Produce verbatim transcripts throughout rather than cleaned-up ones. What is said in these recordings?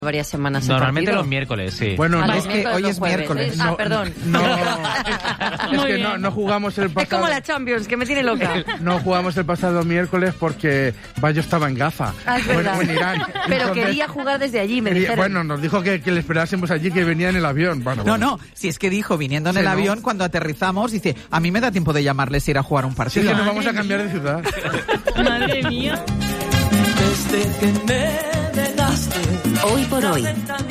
varias semanas. Normalmente los miércoles, sí. Bueno, Ah, no, es que hoy es miércoles. No, ah, perdón. No, es que no, no jugamos el pasado... Es como la Champions, que me tiene loca. No jugamos el pasado miércoles porque Bayo estaba en Gaza. Ah, es verdad. Bueno, en Irán. Pero Entonces, quería jugar desde allí, me quería, dijeron. Bueno, nos dijo que, que le esperásemos allí, que venía en el avión. Bueno, no, bueno. no, si es que dijo, viniendo en Sí, el ¿no? avión, cuando aterrizamos, dice, a mí me da tiempo de llamarles y ir a jugar un Sí, partido. que nos vamos a cambiar de ciudad. Madre mía. Desde que me dejaste. Hoy por hoy.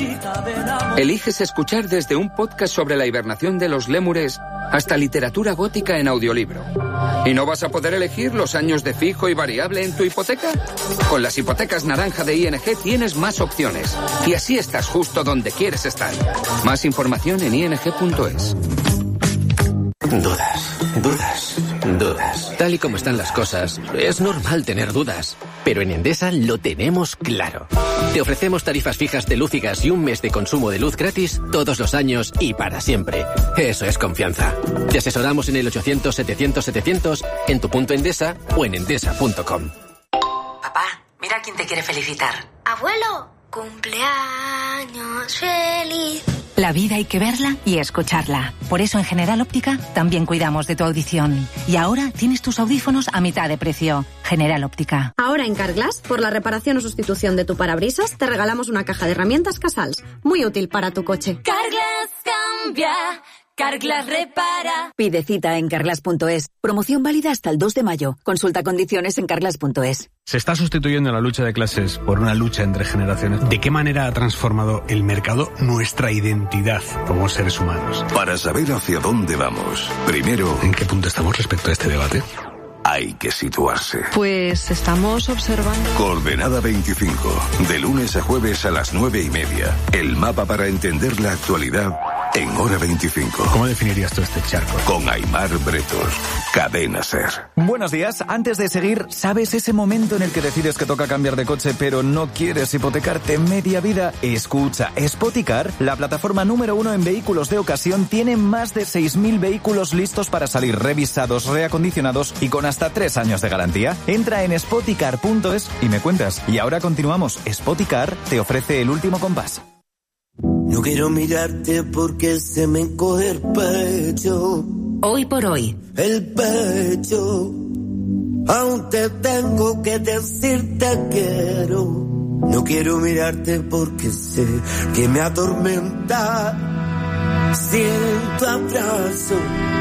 Eliges escuchar desde un podcast sobre la hibernación de los lémures hasta literatura gótica en audiolibro. ¿Y no vas a poder elegir los años de fijo y variable en tu hipoteca? Con las hipotecas naranja de I N G tienes más opciones. Y así estás justo donde quieres estar. Más información en i n g punto es. Dudas, dudas, dudas. Tal y como están las cosas, es normal tener dudas. Pero en Endesa lo tenemos claro. Te ofrecemos tarifas fijas de luz y gas y un mes de consumo de luz gratis todos los años y para siempre. Eso es confianza. Te asesoramos en el ochocientos setecientos setecientos, en tu punto Endesa o en endesa punto com. Papá, mira quién te quiere felicitar. Abuelo, cumpleaños feliz. La vida hay que verla y escucharla. Por eso en General Óptica también cuidamos de tu audición. Y ahora tienes tus audífonos a mitad de precio. General Óptica. Ahora en Carglass, por la reparación o sustitución de tu parabrisas, te regalamos una caja de herramientas Casals. Muy útil para tu coche. Carglass cambia. Carglass repara. Pide cita en carglass punto es. Promoción válida hasta el dos de mayo. Consulta condiciones en carglass punto es. Se está sustituyendo la lucha de clases por una lucha entre generaciones. ¿De qué manera ha transformado el mercado nuestra identidad como seres humanos? Para saber hacia dónde vamos, primero, ¿en qué punto estamos respecto a este debate? Hay que situarse. Pues estamos observando. Coordenada veinticinco, de lunes a jueves a las nueve y media. El mapa para entender la actualidad en hora veinticinco. ¿Cómo definirías tú este charco? Con Aimar Bretos, Cadena Ser. Buenos días. Antes de seguir, ¿sabes ese momento en el que decides que toca cambiar de coche pero no quieres hipotecarte media vida? Escucha, Spoticar, la plataforma número uno en vehículos de ocasión, tiene más de seis mil vehículos listos para salir revisados, reacondicionados y con hasta tres años de garantía. Entra en spoticar punto es y me cuentas. Y ahora continuamos. Spoticar te ofrece el último compás. No quiero mirarte porque se me encoge el pecho. Hoy por hoy. El pecho. Aún te tengo que decir te quiero. No quiero mirarte porque sé que me atormenta. Sin tu abrazo.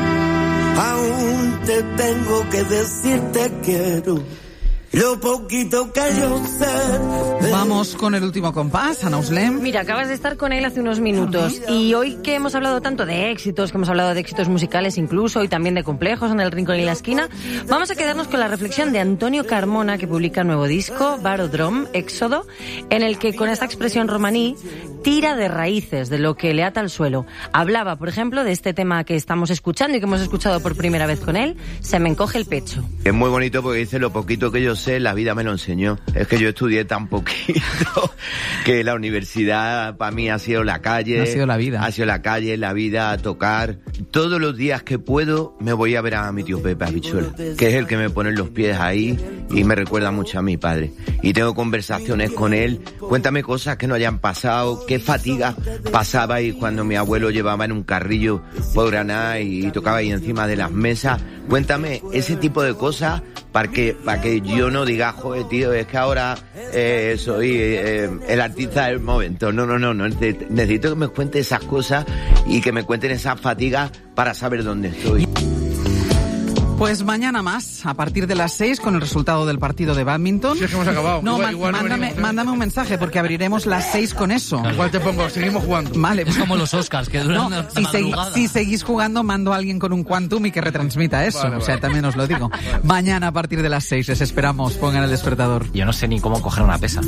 Aún te tengo que decir te quiero. Lo poquito que yo sé. Vamos con el último compás, Ana Uslem. Mira, acabas de estar con él hace unos minutos y hoy que hemos hablado tanto de éxitos, que hemos hablado de éxitos musicales incluso y también de complejos en el rincón y la esquina, vamos a quedarnos con la reflexión de Antonio Carmona, que publica un nuevo disco, Barodrom, Éxodo, en el que con esta expresión romaní tira de raíces, de lo que le ata al suelo. Hablaba, por ejemplo, de este tema que estamos escuchando y que hemos escuchado por primera vez con él, Se me encoge el pecho. Es muy bonito porque dice lo poquito que yo sé, la vida me lo enseñó. Es que yo estudié tan poquito que la universidad para mí ha sido la calle. Ha sido la vida. Ha sido la calle, la vida, tocar. Todos los días que puedo me voy a ver a mi tío Pepe Habichuela, que es el que me pone los pies ahí y me recuerda mucho a mi padre. Y tengo conversaciones con él. Cuéntame cosas que no hayan pasado, qué fatiga pasaba ahí cuando mi abuelo llevaba en un carrillo por Granada y tocaba ahí encima de las mesas. Cuéntame ese tipo de cosas para que, para que yo no diga, joder, tío, es que ahora eh, soy eh, el artista del momento. No, no, no, no. Necesito que me cuente esas cosas y que me cuenten esas fatigas para saber dónde estoy. Pues mañana más, a partir de las seis, con el resultado del partido de bádminton. Sí, es que hemos acabado. No, igual, ma- igual no mándame, venimos, ¿eh? mándame un mensaje, porque abriremos las seis con eso. Igual te pongo, seguimos jugando. Vale. Es como los Oscars, que duran No, hasta si, segui- madrugada. si seguís jugando, mando a alguien con un Quantum y que retransmita eso. Vale, o sea, vale. también os lo digo. Mañana a partir de las seis, les esperamos. Pongan el despertador. Yo no sé ni cómo coger una pesa.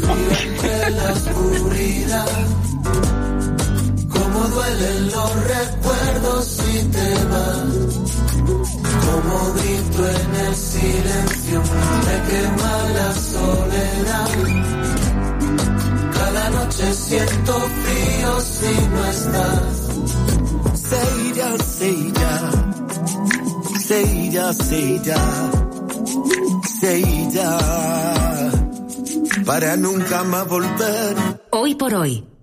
Cómo duelen los recuerdos si te vas. Como grito en el silencio, me quema la soledad. Cada noche siento frío si no estás. Se irá, se irá, se irá, se irá, se irá. para nunca más volver. Hoy por hoy.